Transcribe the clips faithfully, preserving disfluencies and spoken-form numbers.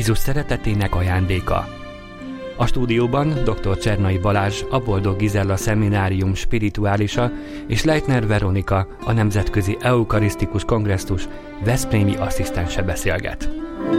Jézus szeretetének ajándéka. A stúdióban dr. Csernai Balázs, a Boldog Gizella Szeminárium spirituálisa és Leitner Veronika, a Nemzetközi Eukarisztikus Kongresszus veszprémi asszisztense beszélget.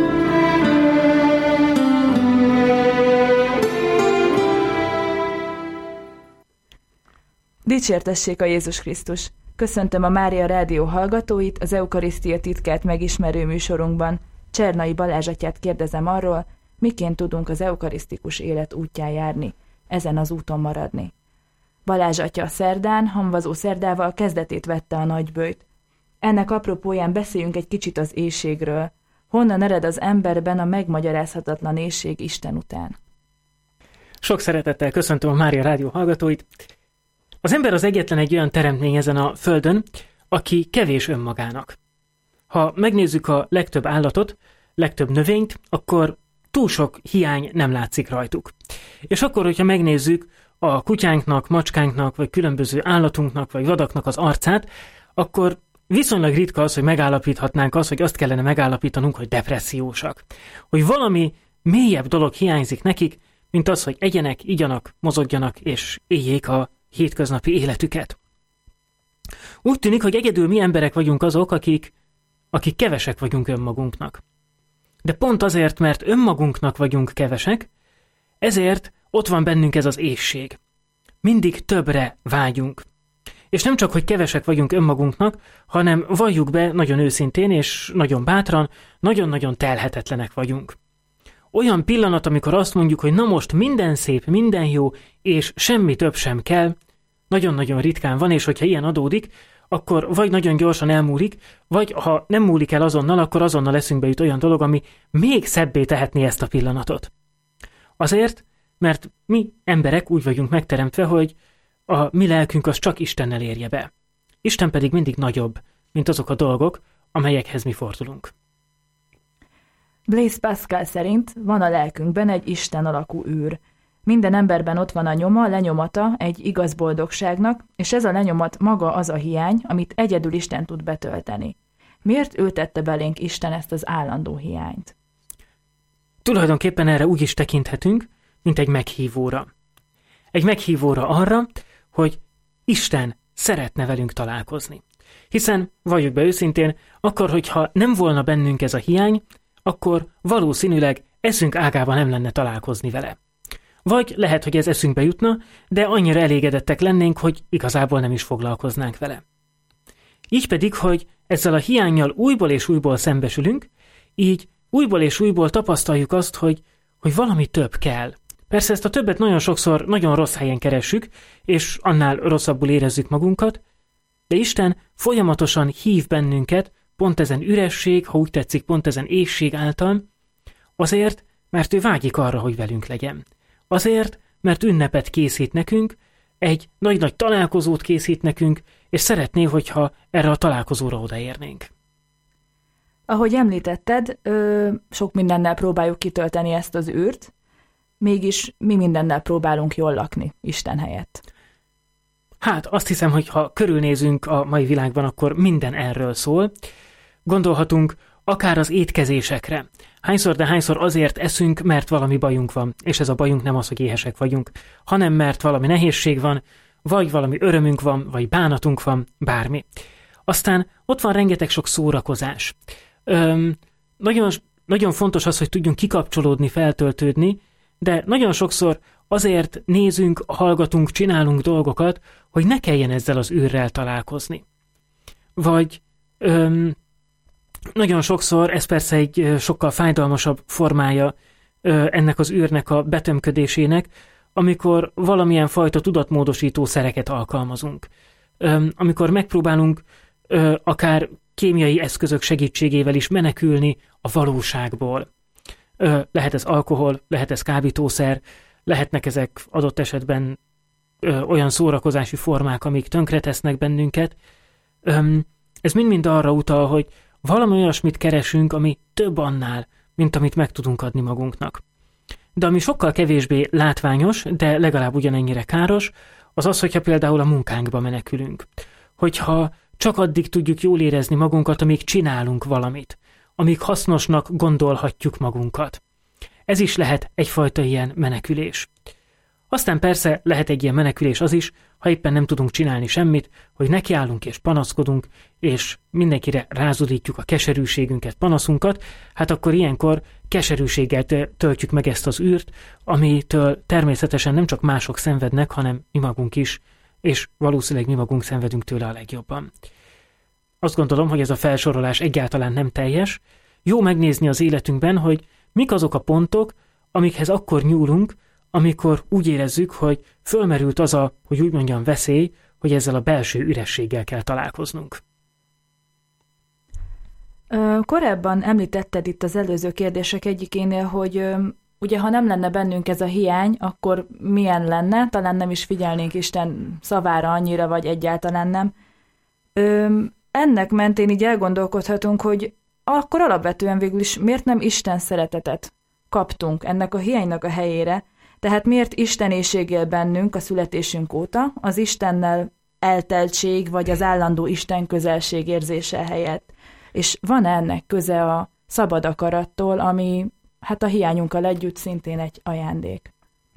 Dicsértessék a Jézus Krisztus! Köszöntöm a Mária Rádió hallgatóit az Eukarisztia titkát megismerő műsorunkban. Csernai Balázs atyát kérdezem arról, miként tudunk az eukarisztikus élet útján járni, ezen az úton maradni. Balázs atya szerdán, hamvazó szerdával kezdetét vette a nagyböjt. Ennek apropóján beszéljünk egy kicsit az éhségről. Honnan ered az emberben a megmagyarázhatatlan éhség Isten után? Sok szeretettel köszöntöm a Mária Rádió hallgatóit. Az ember az egyetlen egy olyan teremtmény ezen a földön, aki kevés önmagának. Ha megnézzük a legtöbb állatot, legtöbb növényt, akkor túl sok hiány nem látszik rajtuk. És akkor, hogyha megnézzük a kutyánknak, macskánknak, vagy különböző állatunknak, vagy vadaknak az arcát, akkor viszonylag ritka az, hogy megállapíthatnánk azt, hogy azt kellene megállapítanunk, hogy depressziósak. Hogy valami mélyebb dolog hiányzik nekik, mint az, hogy egyenek, igyanak, mozogjanak, és éljék a hétköznapi életüket. Úgy tűnik, hogy egyedül mi emberek vagyunk azok, akik, akik kevesek vagyunk önmagunknak. De pont azért, mert önmagunknak vagyunk kevesek, ezért ott van bennünk ez az éhség. Mindig többre vágyunk. És nem csak, hogy kevesek vagyunk önmagunknak, hanem valljuk be nagyon őszintén és nagyon bátran, nagyon-nagyon telhetetlenek vagyunk. Olyan pillanat, amikor azt mondjuk, hogy na most minden szép, minden jó, és semmi több sem kell, nagyon-nagyon ritkán van, és hogyha ilyen adódik, akkor vagy nagyon gyorsan elmúlik, vagy ha nem múlik el azonnal, akkor azonnal eszünkbe jut olyan dolog, ami még szebbé tehetné ezt a pillanatot. Azért, mert mi emberek úgy vagyunk megteremtve, hogy a mi lelkünk az csak Istennel érje be. Isten pedig mindig nagyobb, mint azok a dolgok, amelyekhez mi fordulunk. Blaise Pascal szerint van a lelkünkben egy Isten alakú űr. Minden emberben ott van a nyoma, lenyomata egy igaz boldogságnak, és ez a lenyomat maga az a hiány, amit egyedül Isten tud betölteni. Miért ültette belénk Isten ezt az állandó hiányt? Tulajdonképpen erre úgy is tekinthetünk, mint egy meghívóra. Egy meghívóra arra, hogy Isten szeretne velünk találkozni. Hiszen, valljuk be őszintén, akkor, hogyha nem volna bennünk ez a hiány, akkor valószínűleg eszünk ágában nem lenne találkozni vele. Vagy lehet, hogy ez eszünkbe jutna, de annyira elégedettek lennénk, hogy igazából nem is foglalkoznánk vele. Így pedig, hogy ezzel a hiánnyal újból és újból szembesülünk, így újból és újból tapasztaljuk azt, hogy, hogy valami több kell. Persze ezt a többet nagyon sokszor nagyon rossz helyen keressük, és annál rosszabbul érezzük magunkat, de Isten folyamatosan hív bennünket, pont ezen üresség, ha úgy tetszik, pont ezen éhség által, azért, mert ő vágyik arra, hogy velünk legyen. Azért, mert ünnepet készít nekünk, egy nagy-nagy találkozót készít nekünk, és szeretné, hogyha erre a találkozóra odaérnénk. Ahogy említetted, ö, sok mindennel próbáljuk kitölteni ezt az űrt, mégis mi mindennel próbálunk jól lakni Isten helyett. Hát azt hiszem, hogy ha körülnézünk a mai világban, akkor minden erről szól. Gondolhatunk akár az étkezésekre. Hányszor, de hányszor azért eszünk, mert valami bajunk van, és ez a bajunk nem az, hogy éhesek vagyunk, hanem mert valami nehézség van, vagy valami örömünk van, vagy bánatunk van, bármi. Aztán ott van rengeteg sok szórakozás. Öm, nagyon, nagyon fontos az, hogy tudjunk kikapcsolódni, feltöltődni, de nagyon sokszor azért nézünk, hallgatunk, csinálunk dolgokat, hogy ne kelljen ezzel az űrrel találkozni. Vagy öm, nagyon sokszor, ez persze egy sokkal fájdalmasabb formája ennek az űrnek a betömködésének, amikor valamilyen fajta tudatmódosító szereket alkalmazunk. Amikor megpróbálunk akár kémiai eszközök segítségével is menekülni a valóságból. Lehet ez alkohol, lehet ez kábítószer, lehetnek ezek adott esetben olyan szórakozási formák, amik tönkretesznek bennünket. Ez mind-mind arra utal, hogy valami olyasmit keresünk, ami több annál, mint amit meg tudunk adni magunknak. De ami sokkal kevésbé látványos, de legalább ugyanennyire káros, az az, hogyha például a munkánkba menekülünk. Hogyha csak addig tudjuk jól érezni magunkat, amíg csinálunk valamit, amíg hasznosnak gondolhatjuk magunkat. Ez is lehet egyfajta ilyen menekülés. Aztán persze lehet egy ilyen menekülés az is, ha éppen nem tudunk csinálni semmit, hogy nekiállunk és panaszkodunk, és mindenkire rázudítjuk a keserűségünket, panaszunkat, hát akkor ilyenkor keserűséggel töltjük meg ezt az űrt, amitől természetesen nem csak mások szenvednek, hanem mi magunk is, és valószínűleg mi magunk szenvedünk tőle a legjobban. Azt gondolom, hogy ez a felsorolás egyáltalán nem teljes. Jó megnézni az életünkben, hogy mik azok a pontok, amikhez akkor nyúlunk, amikor úgy érezzük, hogy fölmerült az a, hogy úgy mondjam, veszély, hogy ezzel a belső ürességgel kell találkoznunk. Korábban említetted itt az előző kérdések egyikénél, hogy ugye ha nem lenne bennünk ez a hiány, akkor milyen lenne? Talán nem is figyelnénk Isten szavára annyira, vagy egyáltalán nem. Ennek mentén így elgondolkodhatunk, hogy akkor alapvetően végül is miért nem Isten szeretetet kaptunk ennek a hiánynak a helyére, tehát miért Istenésség él bennünk a születésünk óta, az Istennel elteltség, vagy az állandó Isten közelség érzése helyett. És van ennek köze a szabad akarattól, ami hát a hiányunkkal együtt szintén egy ajándék?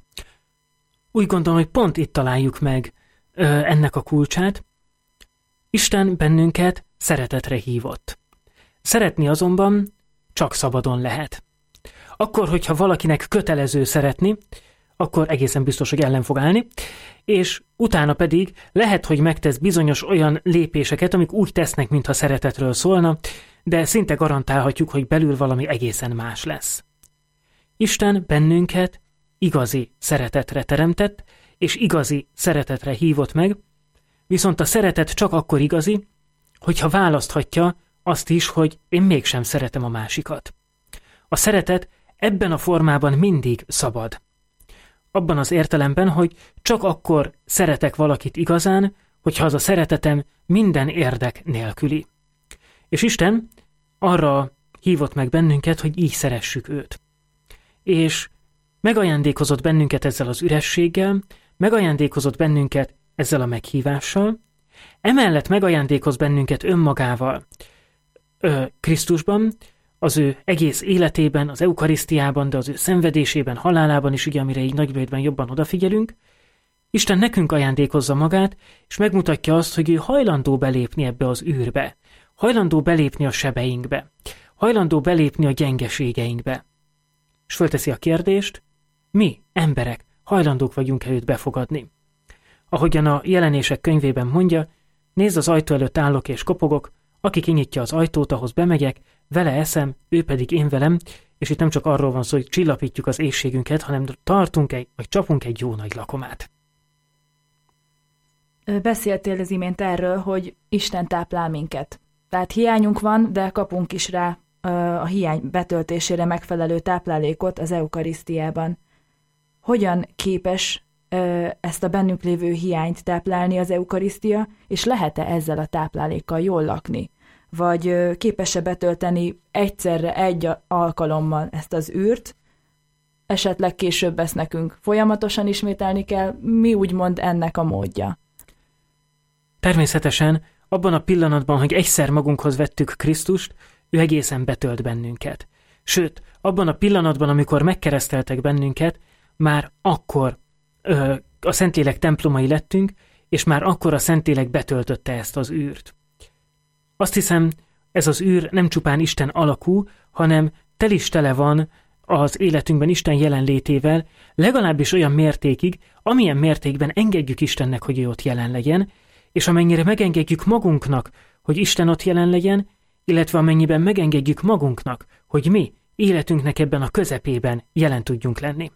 Úgy gondolom, hogy pont itt találjuk meg ö, ennek a kulcsát. Isten bennünket szeretetre hívott. Szeretni azonban csak szabadon lehet. Akkor, hogyha valakinek kötelező szeretni, akkor egészen biztos, hogy ellen fog állni, és utána pedig lehet, hogy megtesz bizonyos olyan lépéseket, amik úgy tesznek, mintha szeretetről szólna, de szinte garantálhatjuk, hogy belül valami egészen más lesz. Isten bennünket igazi szeretetre teremtett, és igazi szeretetre hívott meg, viszont a szeretet csak akkor igazi, hogyha választhatja azt is, hogy én mégsem szeretem a másikat. A szeretet ebben a formában mindig szabad. Abban az értelemben, hogy csak akkor szeretek valakit igazán, hogyha az a szeretetem minden érdek nélküli. És Isten arra hívott meg bennünket, hogy így szeressük őt. És megajándékozott bennünket ezzel az ürességgel, megajándékozott bennünket ezzel a meghívással, emellett megajándékoz bennünket önmagával, ö, Krisztusban, az ő egész életében, az eukarisztiában, de az ő szenvedésében, halálában is, ugye, amire így nagybőjtben jobban odafigyelünk. Isten nekünk ajándékozza magát, és megmutatja azt, hogy ő hajlandó belépni ebbe az űrbe, hajlandó belépni a sebeinkbe, hajlandó belépni a gyengeségeinkbe. És fölteszi a kérdést, mi, emberek, hajlandók vagyunk-e őt befogadni? Ahogyan a Jelenések könyvében mondja, nézd, az ajtó előtt állok és kopogok, aki kinyitja az ajtót, ahhoz bemegyek, vele eszem, ő pedig én velem, és itt nem csak arról van szó, hogy csillapítjuk az éhségünket, hanem tartunk egy, vagy csapunk egy jó nagy lakomát. Beszéltél az imént erről, hogy Isten táplál minket. Tehát hiányunk van, de kapunk is rá a hiány betöltésére megfelelő táplálékot az eukarisztiában. Hogyan képes ezt a bennünk lévő hiányt táplálni az eukarisztia, és lehet-e ezzel a táplálékkal jól lakni? Vagy képes-e betölteni egyszerre egy alkalommal ezt az űrt, esetleg később ezt nekünk folyamatosan ismételni kell, mi úgymond ennek a módja? Természetesen abban a pillanatban, hogy egyszer magunkhoz vettük Krisztust, ő egészen betölt bennünket. Sőt, abban a pillanatban, amikor megkereszteltek bennünket, már akkor ö, a Szentlélek templomai lettünk, és már akkor a Szentlélek betöltötte ezt az űrt. Azt hiszem, ez az űr nem csupán Isten alakú, hanem tel is tele van az életünkben Isten jelenlétével, legalábbis olyan mértékig, amilyen mértékben engedjük Istennek, hogy ő ott jelen legyen, és amennyire megengedjük magunknak, hogy Isten ott jelen legyen, illetve amennyiben megengedjük magunknak, hogy mi életünknek ebben a közepében jelen tudjunk lenni.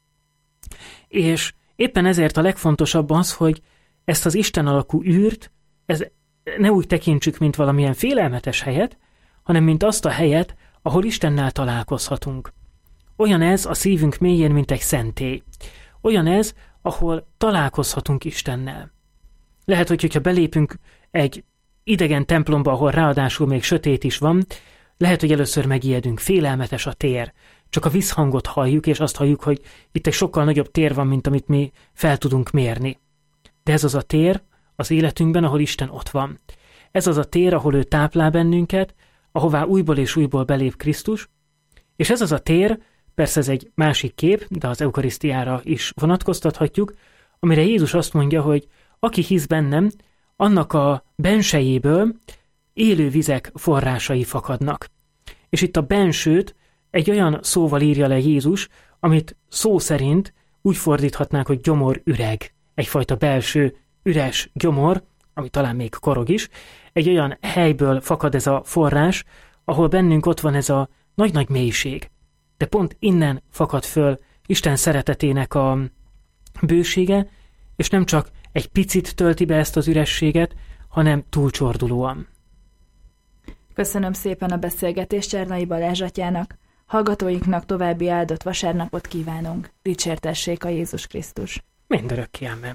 És éppen ezért a legfontosabb az, hogy ezt az Isten alakú űrt, ez ne úgy tekintsük, mint valamilyen félelmetes helyet, hanem mint azt a helyet, ahol Istennel találkozhatunk. Olyan ez a szívünk mélyén, mint egy szentély. Olyan ez, ahol találkozhatunk Istennel. Lehet, hogy hogyha belépünk egy idegen templomba, ahol ráadásul még sötét is van, lehet, hogy először megijedünk, félelmetes a tér. Csak a visszhangot halljuk, és azt halljuk, hogy itt egy sokkal nagyobb tér van, mint amit mi fel tudunk mérni. De ez az a tér az életünkben, ahol Isten ott van. Ez az a tér, ahol ő táplál bennünket, ahová újból és újból belép Krisztus, és ez az a tér persze ez egy másik kép, de az eukarisztiára is vonatkoztathatjuk, amire Jézus azt mondja, hogy aki hisz bennem, annak a bensejéből élő vizek forrásai fakadnak. És itt a bensőt egy olyan szóval írja le Jézus, amit szó szerint úgy fordíthatnánk, hogy gyomor üreg. Egyfajta belső üres gyomor, ami talán még korog is. Egy olyan helyből fakad ez a forrás, ahol bennünk ott van ez a nagy-nagy mélység. De pont innen fakad föl Isten szeretetének a bősége, és nem csak egy picit tölti be ezt az ürességet, hanem túlcsordulóan. Köszönöm szépen a beszélgetést Csernai Balázs atyának. Hallgatóinknak további áldott vasárnapot kívánunk. Dicsértessék a Jézus Krisztus. Mindörökké, amen.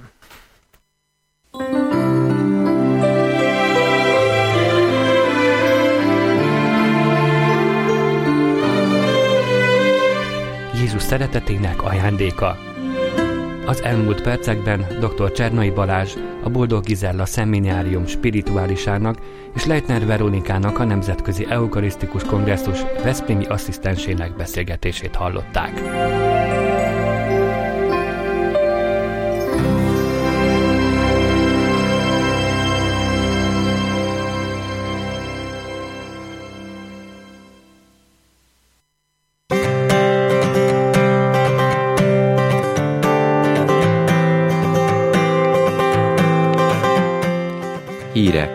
Jézus szeretetének ajándéka. Az elmúlt percekben dr. Csernai Balázs, a Boldog Gizella Szeminárium spirituálisának és Leitner Veronikának, a Nemzetközi Eukarisztikus Kongresszus veszprémi asszisztensének beszélgetését hallották. Hírek.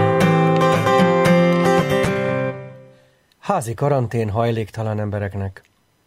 Házi karantén hajléktalan embereknek.